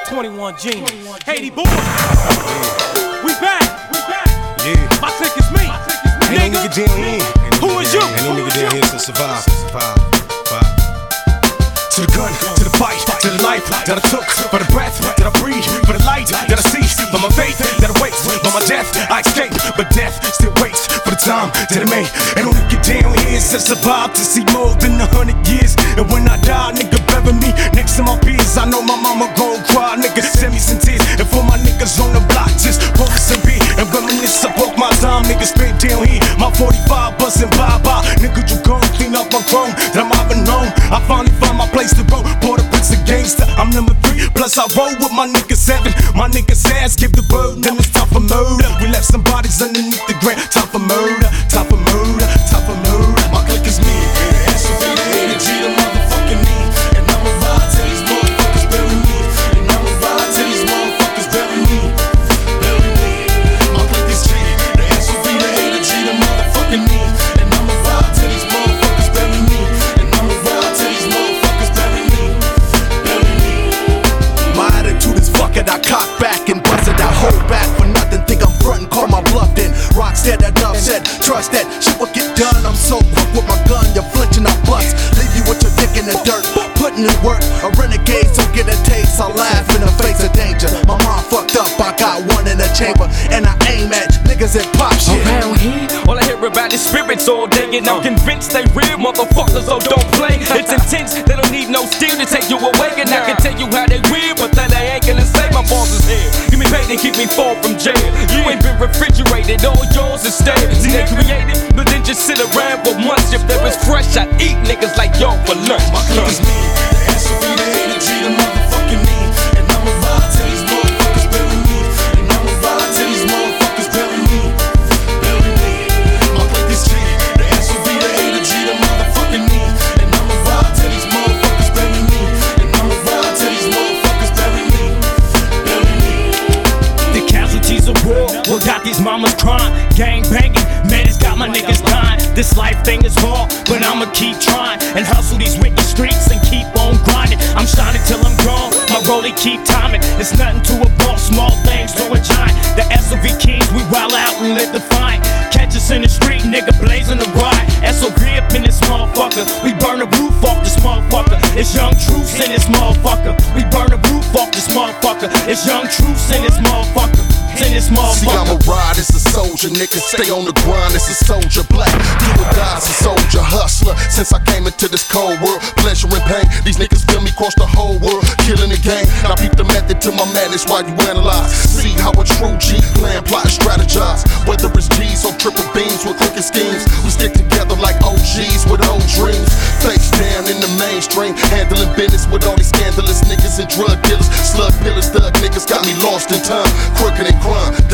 21 Genius. Haiti boys, we back. Yeah. My clique is me. Ain't no nigga down here. Who is you? Ain't no nigga down here to survive. To the gun, to the fight, to the life that I took, for the breath that I breathe, for the light that I see, for my faith that I waste, for my death I escape, but death still waits for the time that it may. Ain't no nigga down here to survive to see more than 100 years. And when I die, nigga bury me next to my peers. I know my mama gon' cry, nigga send me some tears. And for my niggas on the block, just focus and be and reminisce about my time. Niggas spent down here, my 45 bustin' bye-bye. Nigga, you gon' clean up my chrome that I'm having known. I finally found my place to roll. Port of Prince, a gangster, I'm number 3. Plus I roll with my nigga 7. My nigga says give the word, then it's time for murder. We left some bodies underneath the ground. Time for murder, time for murder, time for murder. My clique is me, the SOB, the energy, the motherfucking me. And I'ma ride till these motherfuckers bury me. And I'ma ride till these motherfuckers bury me. Bury me. My clique is G, the SOB, the energy, the motherfucking me. And I'ma ride till these motherfuckers bury me. And I'ma ride till these motherfuckers bury me. Bury me. My attitude is fuck it, I cock back and bust it, I hold back for nothing. Think I'm frontin', call my bluff then. Rock said enough said, trust that shit will get done. I'm so quick with my gun, you're flinching, I bust. Leave you with your dick in the dirt, putting in work. A renegade, so get a taste. I laugh in the face of danger. My mom fucked up, I got one in the chamber, and I aim at niggas that pop shit. Around here, all I hear about is spirits all day, and I'm convinced they real motherfuckers, so don't play. It's intense, they don't need no steel to take you away, and I can tell you how they weird, but then they ain't gonna say my boss is here. Give me paid and keep me far from jail. You ain't been refrigerated, all yours is stale. See, they created, but then just sit around for months. If they was fresh, I'd eat niggas like y'all for lunch. My clique is me, the SOB, the energy, the motherfucking me. And I'ma ride till these motherfuckers bury me. And I'ma ride till these motherfuckers bury me. Bury me. My clique is G, the SOB, the energy, the motherfucking me. And I'ma ride till these motherfuckers bury me. And I'ma ride till these motherfuckers bury me. Bury me. The casualties of war, what got these mamas crying? Gang banging, man, it's got my niggas dying. This life thing is hard, but I'ma keep trying and hustle these wicked streets and keep on grinding. I'm shining till I'm gone, my rollie keep timing. It's nothing to a boss, small things to a giant. The SOV Kings, we wild out and live defiant. Catch us in the street, nigga, blazing the ride. SOV up in this motherfucker, we burn the roof off this motherfucker. It's Young Truths in this motherfucker, we burn the roof off this motherfucker. It's Young Truths in this motherfucker. See, I'm a ride, it's a soldier, nigga. Stay on the grind, it's a soldier. Black, do or die, it's a soldier. Hustler, since I came into this cold world. Pleasure and pain, these niggas feel me across the whole world. Killing the game, now peep the method to my madness while you analyze. See how a true G plan, plot, and strategize. Whether it's G's or triple beams with crooked schemes, we stick together like OGs with old dreams. Face down in the mainstream, handling business with all these scandalous niggas and drug dealers. Slug pillars, thug niggas got me lost in time. Crooked and crime,